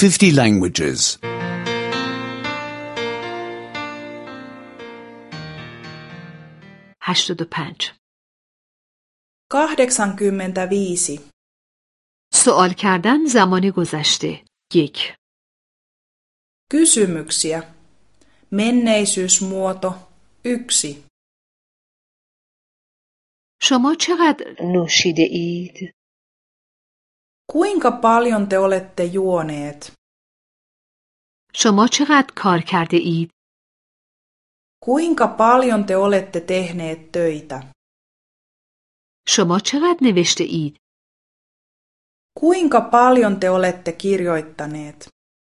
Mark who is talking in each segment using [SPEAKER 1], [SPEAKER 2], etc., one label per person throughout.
[SPEAKER 1] 50 languages.
[SPEAKER 2] 85.
[SPEAKER 3] 85.
[SPEAKER 2] سوال کردن زمان گذشته. 1.
[SPEAKER 3] Kysymyksiä. Menneisyysmuoto 1.
[SPEAKER 2] شما چقدر نوشیده اید؟
[SPEAKER 3] Kuinka paljon te olette juoneet?
[SPEAKER 2] شما چقدر کار کرده اید؟
[SPEAKER 3] Kuinka paljon te olette tehneet töitä?
[SPEAKER 2] شما چقدر نوشته اید؟
[SPEAKER 3] Kuinka paljon te olette kirjoittaneet?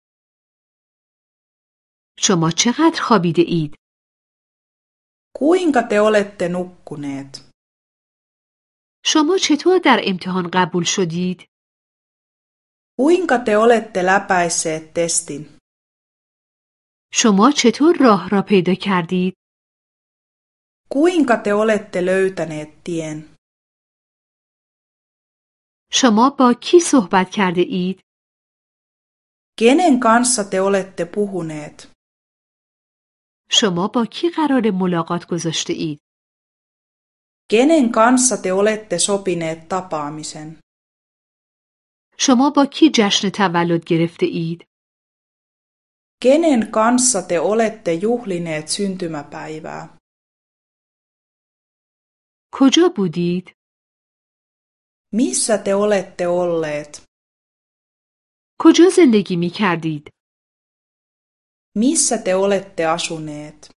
[SPEAKER 2] شما چقدر خوابیده اید؟
[SPEAKER 3] Kuinka te olette nukkuneet?
[SPEAKER 2] شما چطور در امتحان قبول شدید؟
[SPEAKER 3] Kuinka te olette läpäisseet testin?
[SPEAKER 2] شما چطور راه را پیدا کردید؟
[SPEAKER 3] Kuinka te olette löytäneet tien?
[SPEAKER 2] شما با کی صحبت کرده اید؟
[SPEAKER 3] Kenen kanssa te olette puhuneet?
[SPEAKER 2] شما با کی قرار ملاقات گذاشته اید؟
[SPEAKER 3] Kenen kanssa te olette sopineet tapaamisen?
[SPEAKER 2] شما با کی جشن تولد گرفته اید؟
[SPEAKER 3] Kenen kanssa te olette juhlineet syntymäpäivää?
[SPEAKER 2] کجا بودید؟
[SPEAKER 3] Missä te olette olleet?
[SPEAKER 2] کجا زندگی می کردید؟
[SPEAKER 3] Missä te olette asuneet?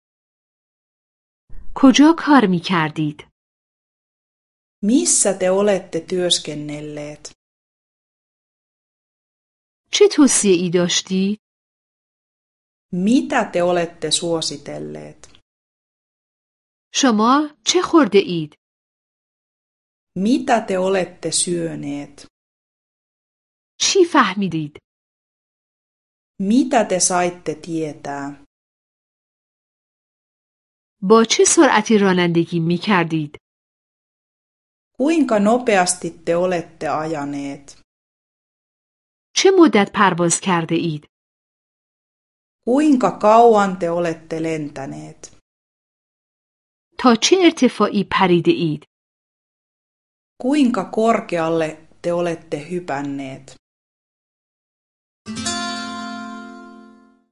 [SPEAKER 2] کجا کار می کردید؟
[SPEAKER 3] Missä te olette työskennelleet?
[SPEAKER 2] چه توصیه ای داشتید؟
[SPEAKER 3] Mitä te olette suositelleet?
[SPEAKER 2] شما چه خورده اید؟
[SPEAKER 3] Mitä te olette syöneet?
[SPEAKER 2] چی فهمیدید؟
[SPEAKER 3] Mitä te saitte tietää?
[SPEAKER 2] با چه سرعتی رانندگی می کردید؟
[SPEAKER 3] Kuinka nopeasti te olette ajaneet?
[SPEAKER 2] چه مدت پرواز کرده اید؟
[SPEAKER 3] Kuinka kauan te olette lentäneet?
[SPEAKER 2] تا چه ارتفاعی پریده اید؟
[SPEAKER 3] Kuinka korkealle te olette hypänneet?